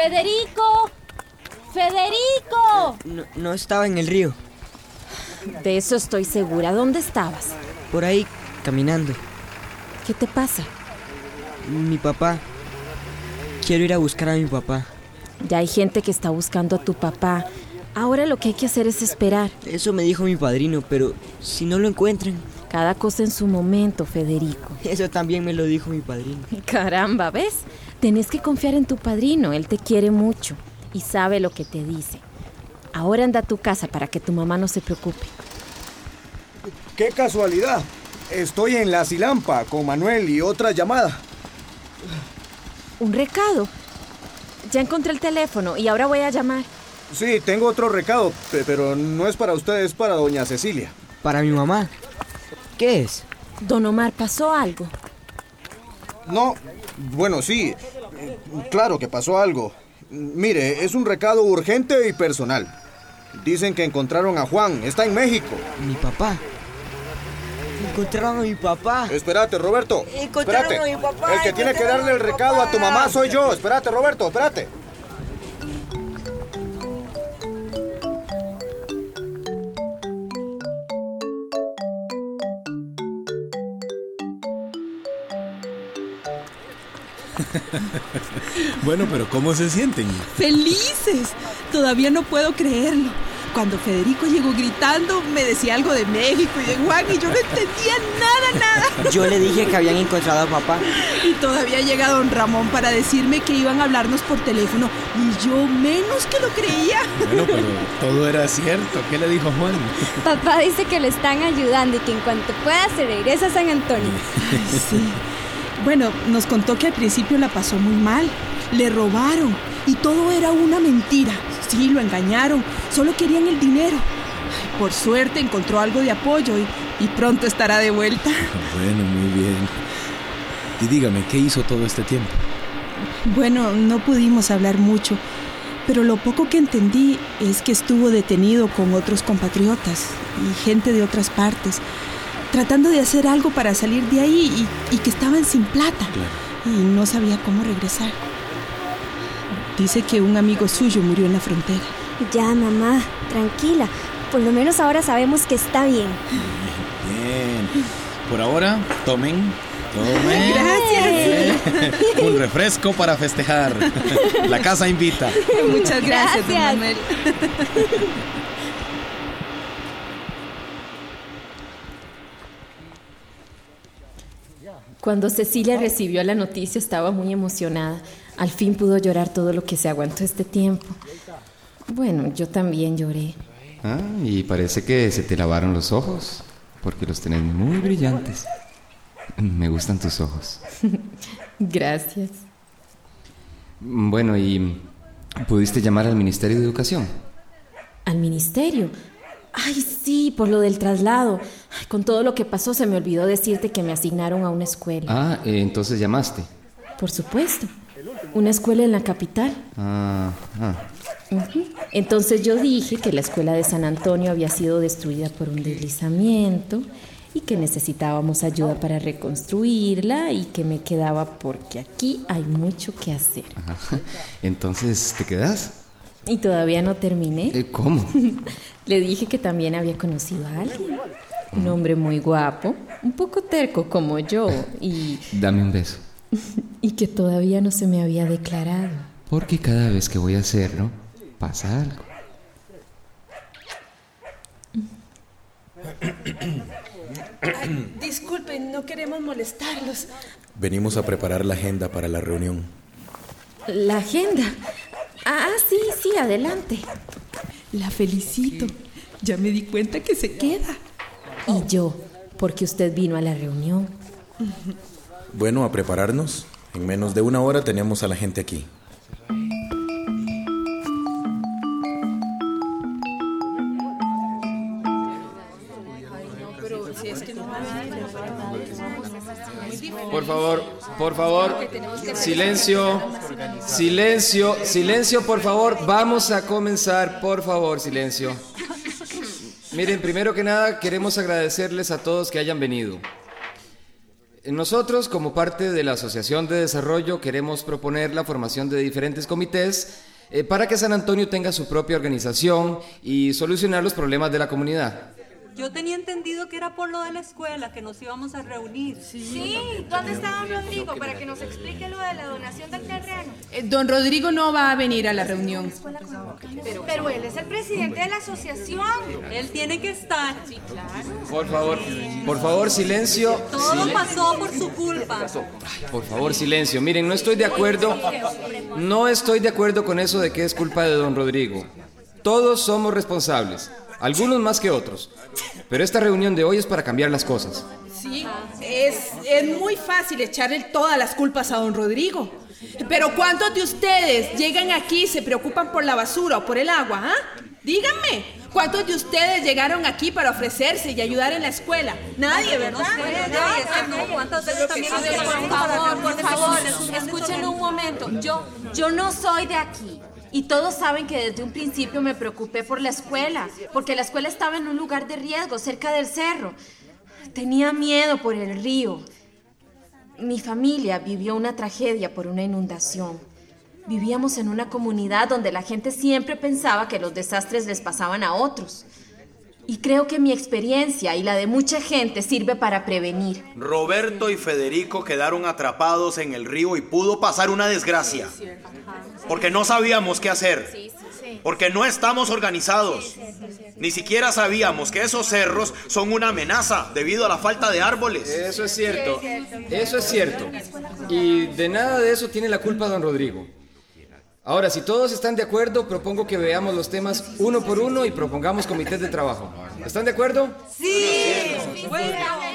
¡Federico! ¡Federico! No estaba en el río. De eso estoy segura. ¿Dónde estabas? Por ahí, caminando. ¿Qué te pasa? Mi papá. Quiero ir a buscar a mi papá. Ya hay gente que está buscando a tu papá. Ahora lo que hay que hacer es esperar. Eso me dijo mi padrino, pero si no lo encuentran... Cada cosa en su momento, Federico. Eso también me lo dijo mi padrino. Caramba, ¿ves? Tenés que confiar en tu padrino. Él te quiere mucho y sabe lo que te dice. Ahora anda a tu casa para que tu mamá no se preocupe. ¡Qué casualidad! Estoy en La Silampa con Manuel y otra llamada. ¿Un recado? Ya encontré el teléfono y ahora voy a llamar. Sí, tengo otro recado, pero no es para usted, es para doña Cecilia. ¿Para mi mamá? ¿Qué es? Don Omar, ¿pasó algo? No, bueno, sí, claro que pasó algo. Mire, es un recado urgente y personal. Dicen que encontraron a Juan, está en México. ¿Mi papá? Encontraron a mi papá. Espérate, Roberto. Encontraron Espérate. a mi papá. El que tiene que darle el recado a tu mamá soy yo. Espérate, Roberto, espérate. Bueno, pero ¿cómo se sienten? ¡Felices! Todavía no puedo creerlo. Cuando Federico llegó gritando, me decía algo de México y de Juan y yo no entendía nada. Yo le dije que habían encontrado a papá. Y todavía llega don Ramón para decirme que iban a hablarnos por teléfono y yo menos que lo creía. Bueno, pero todo era cierto. ¿Qué le dijo Juan? Papá dice que lo están ayudando y que en cuanto pueda se regresa a San Antonio. Sí. Bueno, nos contó que al principio la pasó muy mal. Le robaron y todo era una mentira. Sí, lo engañaron. Solo querían el dinero. Por suerte encontró algo de apoyo y pronto estará de vuelta. Bueno, muy bien. Y dígame, ¿qué hizo todo este tiempo? Bueno, no pudimos hablar mucho, pero lo poco que entendí es que estuvo detenido con otros compatriotas y gente de otras partes, tratando de hacer algo para salir de ahí y que estaban sin plata. Claro. Y no sabía cómo regresar. Dice que un amigo suyo murió en la frontera. Ya, mamá, tranquila. Por lo menos ahora sabemos que está bien. Bien. Por ahora, tomen. Gracias. Un refresco para festejar. La casa invita. Muchas gracias, don Manuel. Cuando Cecilia recibió la noticia estaba muy emocionada. Al fin pudo llorar todo lo que se aguantó este tiempo. Bueno, yo también lloré. Ah, y parece que se te lavaron los ojos, porque los tenés muy brillantes. Me gustan tus ojos. Gracias. Bueno, ¿y pudiste llamar al Ministerio de Educación? ¿Al ministerio? Ay, sí, por lo del traslado. Ay, con todo lo que pasó se me olvidó decirte que me asignaron a una escuela. Ah, entonces llamaste. Por supuesto. Una escuela en la capital. Entonces yo dije que la escuela de San Antonio había sido destruida por un deslizamiento y que necesitábamos ayuda para reconstruirla y que me quedaba porque aquí hay mucho que hacer. Ajá. Entonces, ¿te quedas? Y todavía no terminé. ¿Cómo? Le dije que también había conocido a alguien. Un hombre muy guapo, un poco terco como yo y... Dame un beso. Y que todavía no se me había declarado. Porque cada vez que voy a hacerlo, pasa algo. Ay, disculpen, no queremos molestarlos. Venimos a preparar la agenda para la reunión. ¿La agenda? Ah, sí, adelante. La felicito. Ya me di cuenta que se queda. Y yo, porque usted vino a la reunión. Bueno, a prepararnos. En menos de una hora tenemos a la gente aquí. Por favor, silencio, por favor, vamos a comenzar, por favor, silencio. Miren, primero que nada, queremos agradecerles a todos que hayan venido. Nosotros, como parte de la Asociación de Desarrollo, queremos proponer la formación de diferentes comités para que San Antonio tenga su propia organización y solucionar los problemas de la comunidad. Yo tenía entendido que era por lo de la escuela que nos íbamos a reunir. Sí, ¿dónde está don Rodrigo para que nos explique lo de la donación del terreno? Don Rodrigo no va a venir a la reunión. Pero él es el presidente de la asociación. Él tiene que estar. Sí, claro. Por favor, silencio. Todo pasó por su culpa. Por favor, silencio. Miren, no estoy de acuerdo con eso de que es culpa de don Rodrigo. Todos somos responsables, algunos más que otros. Pero esta reunión de hoy es para cambiar las cosas. Sí, es muy fácil echarle todas las culpas a don Rodrigo. Pero ¿cuántos de ustedes llegan aquí y se preocupan por la basura o por el agua? ¿Ah? Díganme, ¿cuántos de ustedes llegaron aquí para ofrecerse y ayudar en la escuela? Nadie, ¿verdad? ¿Cuántas veces también? Por favor, escuchen un momento. Yo no soy de aquí. Y todos saben que desde un principio me preocupé por la escuela, porque la escuela estaba en un lugar de riesgo, cerca del cerro. Tenía miedo por el río. Mi familia vivió una tragedia por una inundación. Vivíamos en una comunidad donde la gente siempre pensaba que los desastres les pasaban a otros. Y creo que mi experiencia y la de mucha gente sirve para prevenir. Roberto y Federico quedaron atrapados en el río y pudo pasar una desgracia. Porque no sabíamos qué hacer. Porque no estamos organizados. Ni siquiera sabíamos que esos cerros son una amenaza debido a la falta de árboles. Eso es cierto. Y de nada de eso tiene la culpa don Rodrigo. Ahora, si todos están de acuerdo, propongo que veamos los temas uno por uno y propongamos comités de trabajo. ¿Están de acuerdo? Sí. Bueno.